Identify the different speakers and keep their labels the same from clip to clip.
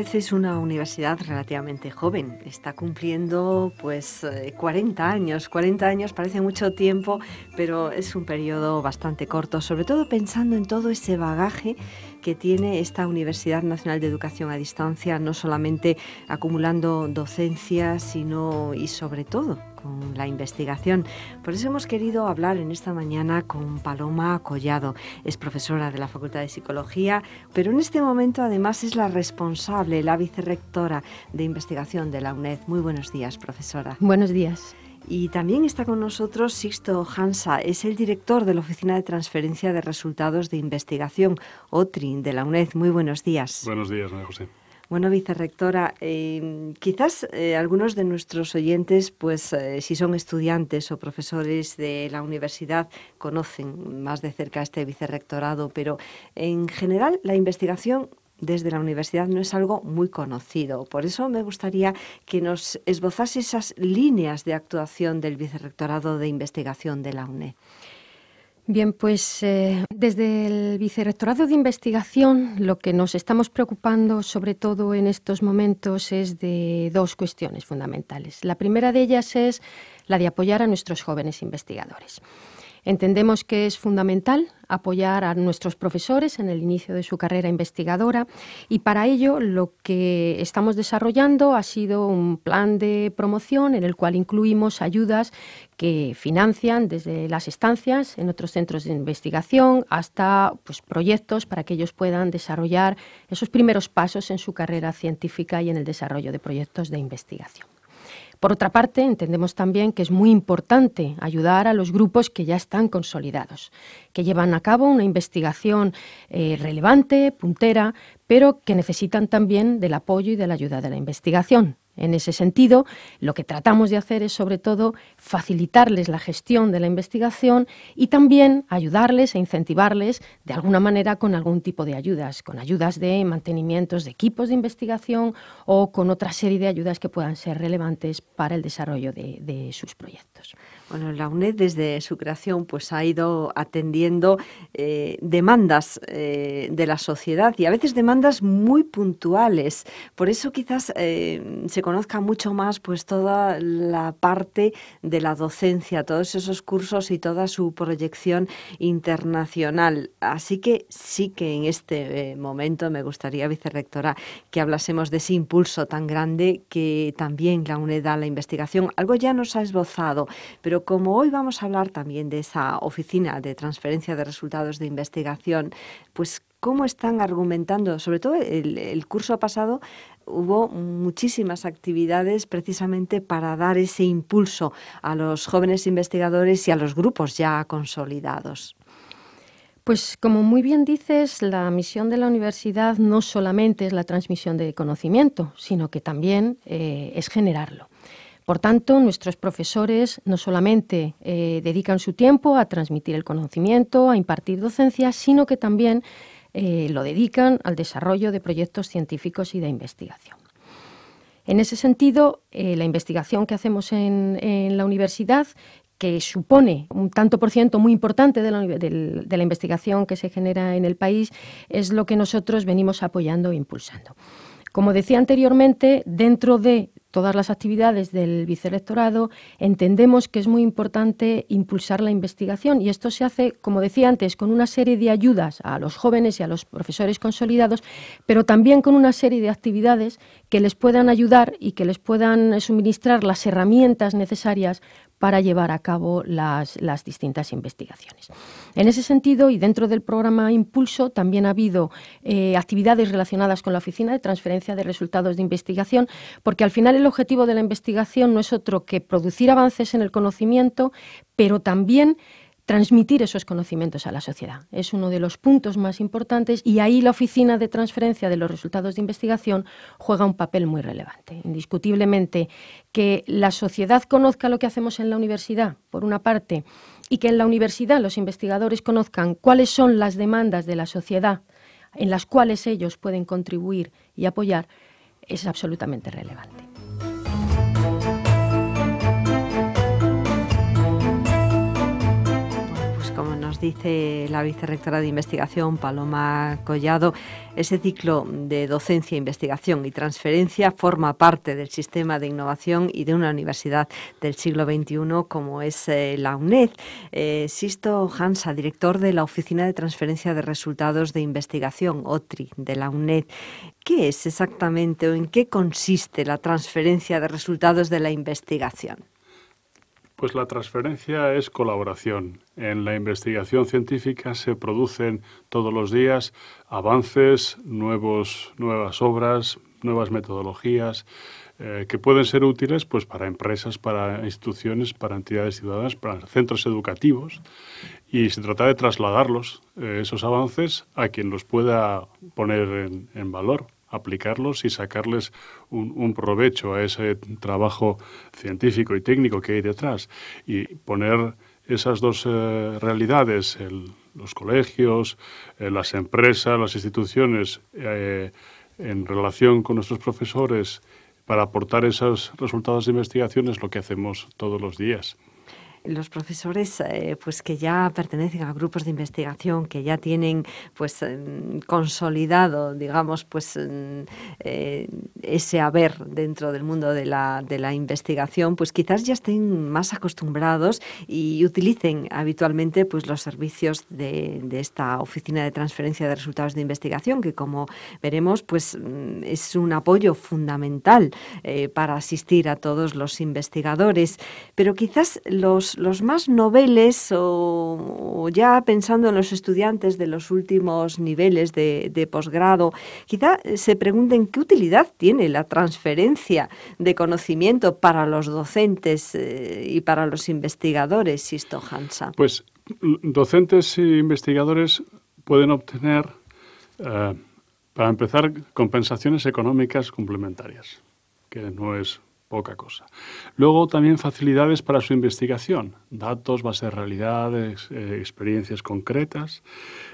Speaker 1: UNED es una universidad relativamente joven. Está cumpliendo 40 años. 40 años parece mucho tiempo, pero es un periodo bastante corto, sobre todo pensando en todo ese bagaje que tiene esta Universidad Nacional de Educación a Distancia, no solamente acumulando docencia, sino y sobre todo con la investigación. Por eso hemos querido hablar en esta mañana con Paloma Collado. Es profesora de la Facultad de Psicología, pero en este momento además es la responsable, la vicerrectora de investigación de la UNED. Muy buenos días, profesora.
Speaker 2: Buenos días.
Speaker 1: Y también está con nosotros Sixto Hansa, es el director de la Oficina de Transferencia de Resultados de Investigación, OTRI, de la UNED. Muy buenos días.
Speaker 3: Buenos días, María José.
Speaker 1: Bueno, vicerrectora, quizás algunos de nuestros oyentes, si son estudiantes o profesores de la universidad, conocen más de cerca este vicerrectorado, pero en general la investigación desde la universidad no es algo muy conocido. Por eso me gustaría que nos esbozase esas líneas de actuación del vicerrectorado de investigación de la UNED.
Speaker 2: Bien, desde el Vicerrectorado de Investigación lo que nos estamos preocupando sobre todo en estos momentos es de dos cuestiones fundamentales. La primera de ellas es la de apoyar a nuestros jóvenes investigadores. Entendemos que es fundamental apoyar a nuestros profesores en el inicio de su carrera investigadora y para ello lo que estamos desarrollando ha sido un plan de promoción en el cual incluimos ayudas que financian desde las estancias en otros centros de investigación hasta proyectos para que ellos puedan desarrollar esos primeros pasos en su carrera científica y en el desarrollo de proyectos de investigación. Por otra parte, entendemos también que es muy importante ayudar a los grupos que ya están consolidados, que llevan a cabo una investigación relevante, puntera, pero que necesitan también del apoyo y de la ayuda de la investigación. En ese sentido, lo que tratamos de hacer es, sobre todo, facilitarles la gestión de la investigación y también ayudarles e incentivarles de alguna manera con algún tipo de ayudas, con ayudas de mantenimientos de equipos de investigación o con otra serie de ayudas que puedan ser relevantes para el desarrollo de sus proyectos.
Speaker 1: Bueno, la UNED desde su creación ha ido atendiendo demandas de la sociedad y a veces demandas muy puntuales. Por eso quizás se conozca mucho más toda la parte de la docencia, todos esos cursos y toda su proyección internacional. Así que sí que en este momento me gustaría, vicerrectora, que hablásemos de ese impulso tan grande que también la UNED da a la investigación. Algo ya nos ha esbozado, pero como hoy vamos a hablar también de esa oficina de transferencia de resultados de investigación, ¿cómo están argumentando? Sobre todo el curso pasado hubo muchísimas actividades precisamente para dar ese impulso a los jóvenes investigadores y a los grupos ya consolidados.
Speaker 2: Como muy bien dices, la misión de la universidad no solamente es la transmisión de conocimiento, sino que también es generarlo. Por tanto, nuestros profesores no solamente dedican su tiempo a transmitir el conocimiento, a impartir docencia, sino que también lo dedican al desarrollo de proyectos científicos y de investigación. En ese sentido, la investigación que hacemos en la universidad, que supone un tanto por ciento muy importante de la investigación que se genera en el país, es lo que nosotros venimos apoyando e impulsando. Como decía anteriormente, dentro de todas las actividades del vicerrectorado entendemos que es muy importante impulsar la investigación y esto se hace, como decía antes, con una serie de ayudas a los jóvenes y a los profesores consolidados, pero también con una serie de actividades que les puedan ayudar y que les puedan suministrar las herramientas necesarias para llevar a cabo las distintas investigaciones. En ese sentido, y dentro del programa Impulso, también ha habido actividades relacionadas con la Oficina de Transferencia de Resultados de Investigación, porque al final el objetivo de la investigación no es otro que producir avances en el conocimiento, pero también transmitir esos conocimientos a la sociedad. Es uno de los puntos más importantes y ahí la Oficina de Transferencia de los Resultados de Investigación juega un papel muy relevante. Indiscutiblemente, que la sociedad conozca lo que hacemos en la universidad, por una parte, y que en la universidad los investigadores conozcan cuáles son las demandas de la sociedad en las cuales ellos pueden contribuir y apoyar, es absolutamente relevante.
Speaker 1: nos dice la vicerrectora de investigación, Paloma Collado, ese ciclo de docencia, investigación y transferencia forma parte del sistema de innovación y de una universidad del siglo XXI como es la UNED. Sisto Hansa, director de la Oficina de Transferencia de Resultados de Investigación, OTRI, de la UNED. ¿Qué es exactamente o en qué consiste la transferencia de resultados de la investigación?
Speaker 3: Pues la transferencia es colaboración. En la investigación científica se producen todos los días avances, nuevas obras, nuevas metodologías que pueden ser útiles pues, para empresas, para instituciones, para entidades ciudadanas, para centros educativos. Y se trata de trasladarlos, esos avances, a quien los pueda poner en valor, aplicarlos y sacarles un provecho a ese trabajo científico y técnico que hay detrás y poner esas dos realidades, los colegios, las empresas, las instituciones, en relación con nuestros profesores para aportar esos resultados de investigación es lo que hacemos todos los días.
Speaker 1: Los profesores pues que ya pertenecen a grupos de investigación, que ya tienen pues consolidado, digamos, pues ese haber dentro del mundo de la investigación, pues quizás ya estén más acostumbrados y utilicen habitualmente pues los servicios de esta Oficina de Transferencia de Resultados de Investigación, que como veremos pues es un apoyo fundamental para asistir a todos los investigadores. Pero quizás los más noveles o ya pensando en los estudiantes de los últimos niveles de posgrado, quizá se pregunten qué utilidad tiene la transferencia de conocimiento para los docentes y para los investigadores, Sisto Hansa.
Speaker 3: Pues docentes e investigadores pueden obtener, para empezar, compensaciones económicas complementarias, que no es poca cosa. Luego también facilidades para su investigación, datos, bases de realidades, experiencias concretas.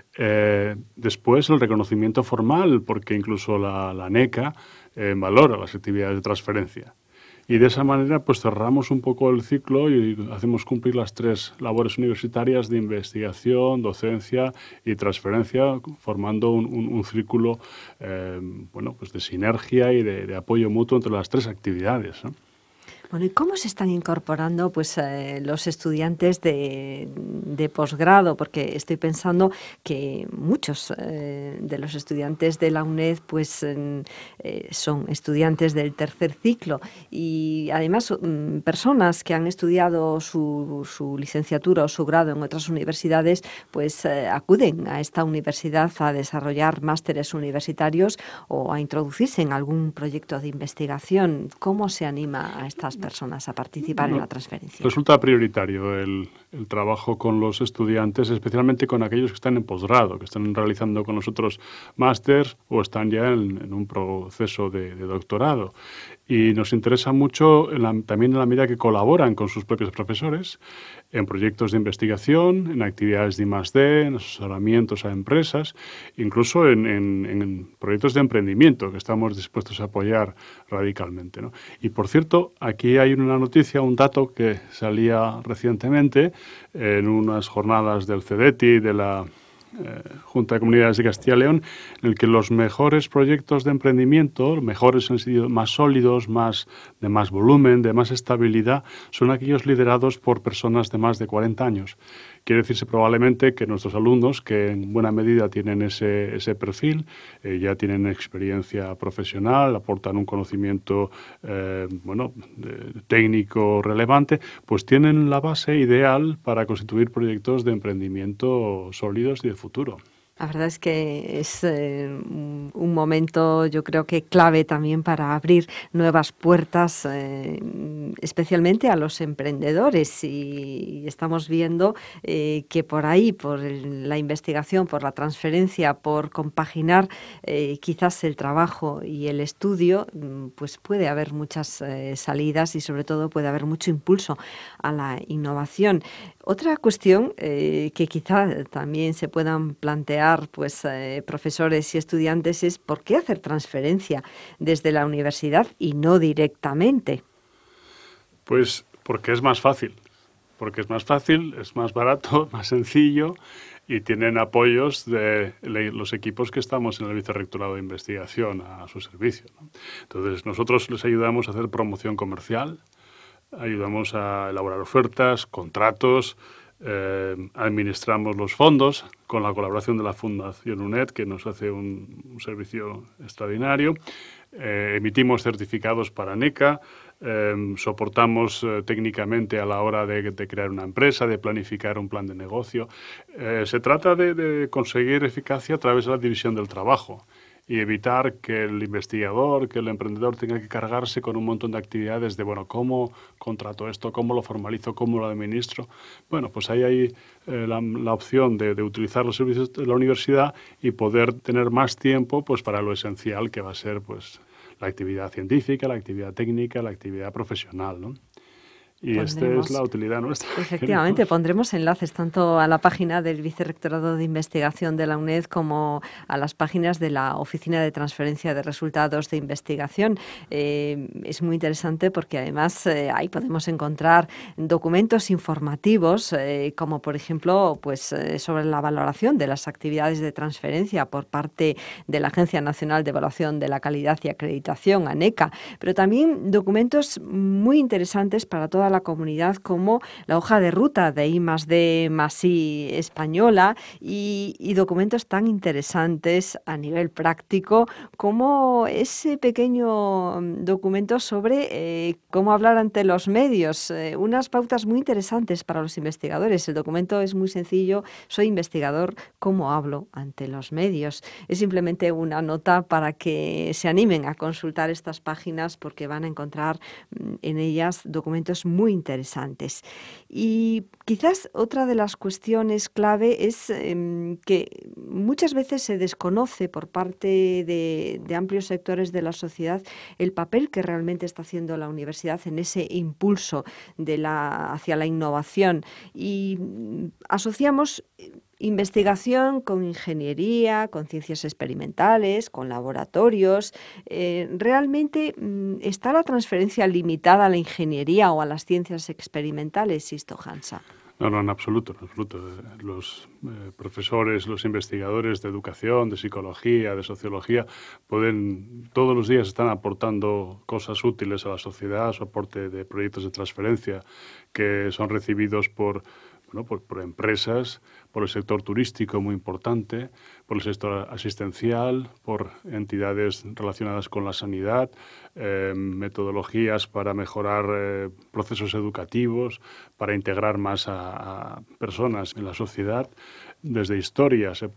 Speaker 3: Después el reconocimiento formal, porque incluso la NECA valora las actividades de transferencia. Y de esa manera pues cerramos un poco el ciclo y hacemos cumplir las tres labores universitarias de investigación, docencia y transferencia, formando un círculo pues de sinergia y de apoyo mutuo entre las tres actividades, ¿no?
Speaker 1: Bueno, ¿y cómo se están incorporando pues los estudiantes de posgrado? Porque estoy pensando que muchos de los estudiantes de la UNED pues son estudiantes del tercer ciclo y además personas que han estudiado su licenciatura o su grado en otras universidades pues acuden a esta universidad a desarrollar másteres universitarios o a introducirse en algún proyecto de investigación. ¿Cómo se anima a estas personas a participar en la transferencia?
Speaker 3: Resulta prioritario el trabajo con los estudiantes, especialmente con aquellos que están en posgrado, que están realizando con nosotros máster o están ya en un proceso de doctorado. Y nos interesa mucho también en la medida que colaboran con sus propios profesores en proyectos de investigación, en actividades de I+D, en asesoramientos a empresas, incluso en proyectos de emprendimiento que estamos dispuestos a apoyar radicalmente, ¿no? Y por cierto, aquí hay una noticia, un dato que salía recientemente en unas jornadas del CEDETI, de la Junta de Comunidades de Castilla y León, en el que los mejores proyectos de emprendimiento, mejores en el sentido más sólidos, de más volumen, de más estabilidad, son aquellos liderados por personas de más de 40 años. Quiere decirse probablemente que nuestros alumnos, que en buena medida tienen ese perfil, ya tienen experiencia profesional, aportan un conocimiento técnico relevante, pues tienen la base ideal para constituir proyectos de emprendimiento sólidos y de futuro.
Speaker 1: La verdad es que es un momento, yo creo que clave también para abrir nuevas puertas, especialmente a los emprendedores. Y estamos viendo que por ahí, por la investigación, por la transferencia, por compaginar quizás el trabajo y el estudio, pues puede haber muchas salidas y sobre todo puede haber mucho impulso a la innovación. Otra cuestión que quizá también se puedan plantear pues profesores y estudiantes es ¿por qué hacer transferencia desde la universidad y no directamente?
Speaker 3: Pues porque es más fácil. porque es más fácil, es más barato, más sencillo y tienen apoyos de los equipos que estamos en el Vicerrectorado de Investigación a su servicio, ¿no? Entonces, nosotros les ayudamos a hacer promoción comercial, ayudamos a elaborar ofertas, contratos, administramos los fondos con la colaboración de la Fundación UNED, que nos hace un servicio extraordinario. Emitimos certificados para NECA, soportamos técnicamente a la hora de crear una empresa, de planificar un plan de negocio. Se trata de conseguir eficacia a través de la división del trabajo y evitar que el investigador, que el emprendedor tenga que cargarse con un montón de actividades de, bueno, ¿cómo contrato esto? ¿Cómo lo formalizo? ¿Cómo lo administro? Bueno, pues ahí hay la opción de utilizar los servicios de la universidad y poder tener más tiempo pues, para lo esencial que va a ser pues, la actividad científica, la actividad técnica, la actividad profesional, ¿no? Y esta es la utilidad nuestra.
Speaker 1: Efectivamente, pondremos enlaces tanto a la página del Vicerrectorado de Investigación de la UNED como a las páginas de la Oficina de Transferencia de Resultados de Investigación. Es muy interesante porque además ahí podemos encontrar documentos informativos, como por ejemplo pues, sobre la valoración de las actividades de transferencia por parte de la Agencia Nacional de Evaluación de la Calidad y Acreditación, ANECA, pero también documentos muy interesantes para toda la comunidad, como la hoja de ruta de I+D+I española y documentos tan interesantes a nivel práctico como ese pequeño documento sobre cómo hablar ante los medios, unas pautas muy interesantes para los investigadores. El documento es muy sencillo: soy investigador, ¿cómo hablo ante los medios? Es simplemente una nota para que se animen a consultar estas páginas, porque van a encontrar en ellas documentos muy interesantes. Y quizás otra de las cuestiones clave es que muchas veces se desconoce por parte de amplios sectores de la sociedad el papel que realmente está haciendo la universidad en ese impulso hacia la innovación. Y asociamos investigación con ingeniería, con ciencias experimentales, con laboratorios. ¿Realmente está la transferencia limitada a la ingeniería o a las ciencias experimentales, Sisto Hansa?
Speaker 3: No, en absoluto, en absoluto. Los profesores, los investigadores de educación, de psicología, de sociología, todos los días están aportando cosas útiles a la sociedad, su aporte de proyectos de transferencia que son recibidos por empresas, por el sector turístico muy importante, por el sector asistencial, por entidades relacionadas con la sanidad, metodologías para mejorar procesos educativos, para integrar más a personas en la sociedad. Desde historia se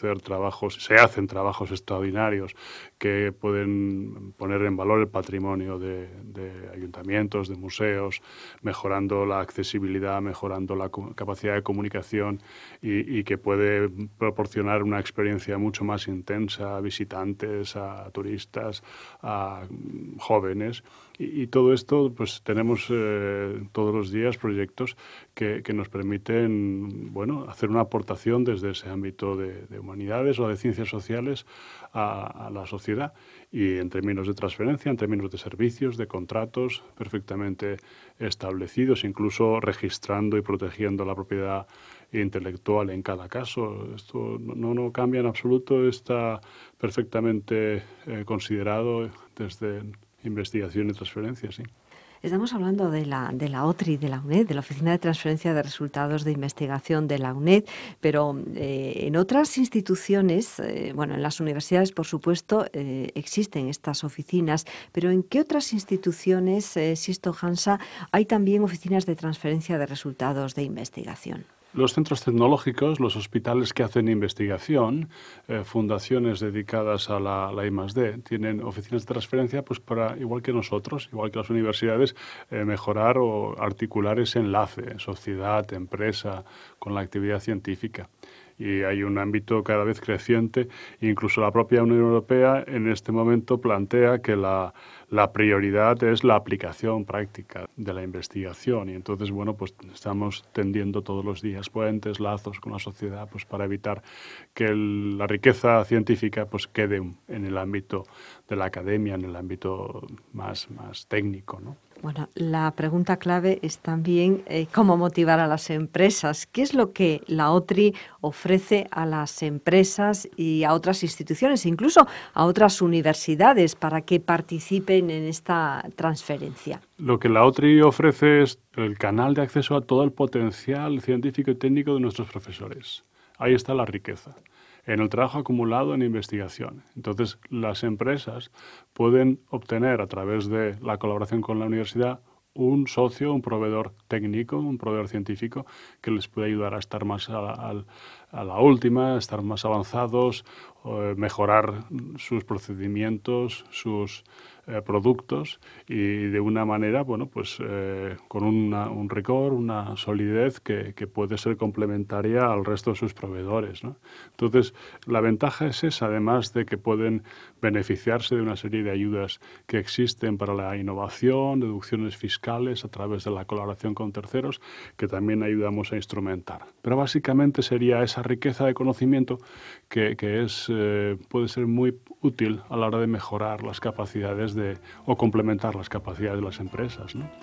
Speaker 3: hacen trabajos extraordinarios que pueden poner en valor el patrimonio de ayuntamientos, de museos, mejorando la accesibilidad, mejorando la capacidad de comunicación y que puede proporcionar una experiencia mucho más intensa a visitantes, a turistas, a jóvenes. Y todo esto, pues tenemos todos los días proyectos que nos permiten, hacer una aportación desde ese ámbito de humanidades o de ciencias sociales a la sociedad, y en términos de transferencia, en términos de servicios, de contratos perfectamente establecidos, incluso registrando y protegiendo la propiedad intelectual en cada caso. Esto no cambia en absoluto, está perfectamente considerado desde investigación y transferencia, sí.
Speaker 1: Estamos hablando de la OTRI, de la UNED, de la Oficina de Transferencia de Resultados de Investigación de la UNED, pero en otras instituciones, en las universidades, por supuesto, existen estas oficinas, pero ¿en qué otras instituciones, Sisto Hansa, hay también oficinas de transferencia de resultados de investigación?
Speaker 3: Los centros tecnológicos, los hospitales que hacen investigación, fundaciones dedicadas a la I+D, tienen oficinas de transferencia pues para, igual que nosotros, igual que las universidades, mejorar o articular ese enlace, sociedad, empresa, con la actividad científica. Y hay un ámbito cada vez creciente, incluso la propia Unión Europea en este momento plantea que la prioridad es la aplicación práctica de la investigación, y entonces pues estamos tendiendo todos los días puentes, lazos con la sociedad, pues para evitar que la riqueza científica pues quede en el ámbito de la academia, en el ámbito más técnico, ¿no?
Speaker 1: Bueno, la pregunta clave es también cómo motivar a las empresas. ¿Qué es lo que la OTRI ofrece a las empresas y a otras instituciones, incluso a otras universidades, para que participen en esta transferencia?
Speaker 3: Lo que la OTRI ofrece es el canal de acceso a todo el potencial científico y técnico de nuestros profesores. Ahí está la riqueza, en el trabajo acumulado en investigación. Entonces, las empresas pueden obtener a través de la colaboración con la universidad un socio, un proveedor técnico, un proveedor científico que les puede ayudar a estar más a la última, a estar más avanzados, mejorar sus procedimientos, sus productos y de una manera, bueno, pues con un rigor, una solidez que puede ser complementaria al resto de sus proveedores, ¿no? Entonces, la ventaja es esa, además de que pueden beneficiarse de una serie de ayudas que existen para la innovación, deducciones fiscales a través de la colaboración con terceros, que también ayudamos a instrumentar. Pero básicamente sería esa riqueza de conocimiento que puede ser muy útil a la hora de mejorar las capacidades o complementar las capacidades de las empresas, ¿no?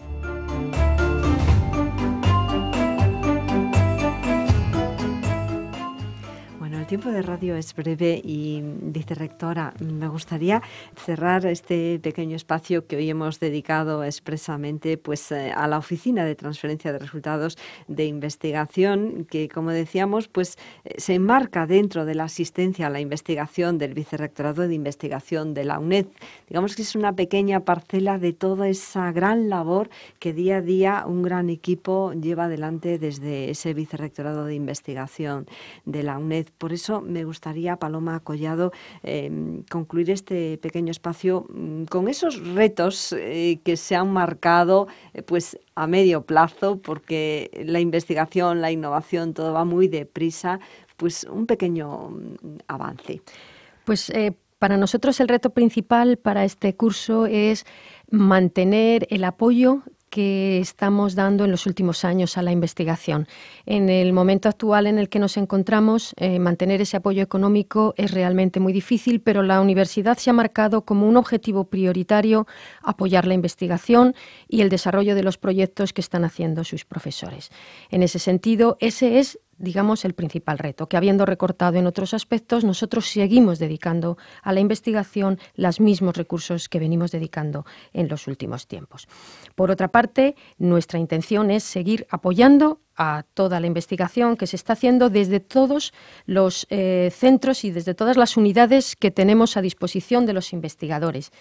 Speaker 1: El tiempo de radio es breve y, vicerrectora, me gustaría cerrar este pequeño espacio que hoy hemos dedicado expresamente pues, a la Oficina de Transferencia de Resultados de Investigación, que, como decíamos, pues, se enmarca dentro de la asistencia a la investigación del Vicerrectorado de Investigación de la UNED. Digamos que es una pequeña parcela de toda esa gran labor que día a día un gran equipo lleva adelante desde ese Vicerrectorado de Investigación de la UNED. Por eso me gustaría, Paloma Collado, concluir este pequeño espacio con esos retos que se han marcado pues a medio plazo, porque la investigación, la innovación, todo va muy deprisa, pues un pequeño avance.
Speaker 2: Pues para nosotros el reto principal para este curso es mantener el apoyo que estamos dando en los últimos años a la investigación. En el momento actual en el que nos encontramos, mantener ese apoyo económico es realmente muy difícil, pero la universidad se ha marcado como un objetivo prioritario apoyar la investigación y el desarrollo de los proyectos que están haciendo sus profesores. En ese sentido, ese es, digamos, el principal reto, que habiendo recortado en otros aspectos, nosotros seguimos dedicando a la investigación los mismos recursos que venimos dedicando en los últimos tiempos. Por otra parte, nuestra intención es seguir apoyando a toda la investigación que se está haciendo desde todos los centros y desde todas las unidades que tenemos a disposición de los investigadores.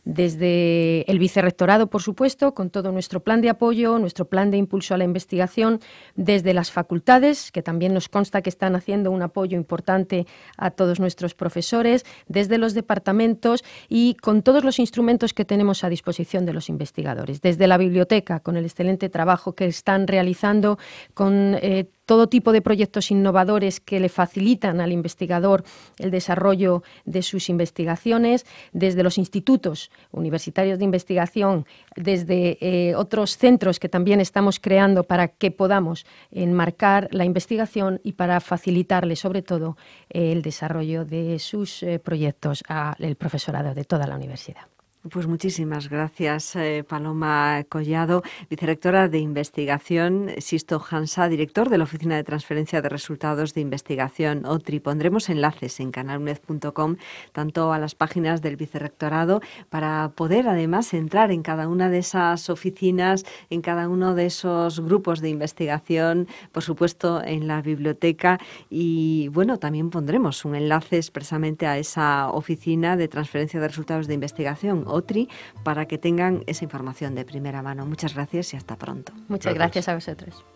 Speaker 2: Desde el vicerrectorado, por supuesto, con todo nuestro plan de apoyo, nuestro plan de impulso a la investigación, desde las facultades, que también nos consta que están haciendo un apoyo importante a todos nuestros profesores, desde los departamentos y con todos los instrumentos que tenemos a disposición de los investigadores. Desde la biblioteca, con el excelente trabajo que están realizando, con todo tipo de proyectos innovadores que le facilitan al investigador el desarrollo de sus investigaciones, desde los institutos universitarios de investigación, desde otros centros que también estamos creando para que podamos enmarcar la investigación y para facilitarle, sobre todo, el desarrollo de sus proyectos al profesorado de toda la universidad.
Speaker 1: Pues muchísimas gracias, Paloma Collado, vicerrectora de Investigación, Sisto Hansa, director de la Oficina de Transferencia de Resultados de Investigación, OTRI. Pondremos enlaces en canaluned.com, tanto a las páginas del vicerrectorado, para poder además entrar en cada una de esas oficinas, en cada uno de esos grupos de investigación, por supuesto en la biblioteca. Y bueno, también pondremos un enlace expresamente a esa Oficina de Transferencia de Resultados de Investigación, OTRI, para que tengan esa información de primera mano. Muchas gracias y hasta pronto.
Speaker 2: Muchas gracias a vosotros.